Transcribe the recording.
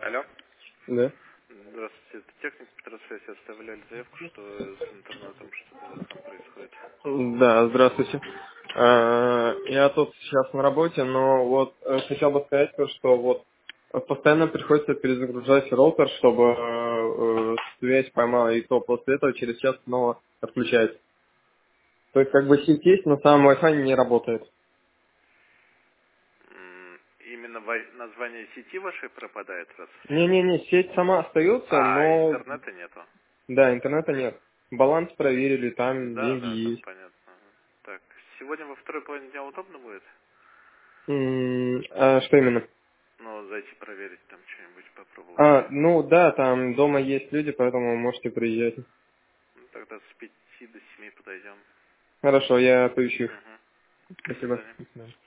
Алло. Да. Здравствуйте, это техник Петросвязи. Оставляли заявку, что с интернетом что-то у вас там происходит. Да, здравствуйте. Я тут сейчас на работе, но вот хотел бы сказать то, что вот постоянно приходится перезагружать роутер, чтобы связь поймала, и то после этого через час снова отключается. То есть как бы сеть есть, но сам Wi-Fi не работает. Именно название сети вашей пропадает раз. Не-не-не, сеть сама остается, А, но интернета нету. да, интернета нет. Баланс проверили, там Да, деньги да, там есть. понятно. Ага. Так, сегодня во второй половине дня удобно будет? А что именно? Ну, зайти проверить там что-нибудь, попробовать. Ну да, там дома есть люди, поэтому можете приезжать. Ну, тогда с 5 до 7 подойдем. Хорошо, я поищу их. Угу. До Спасибо. свидания. До свидания.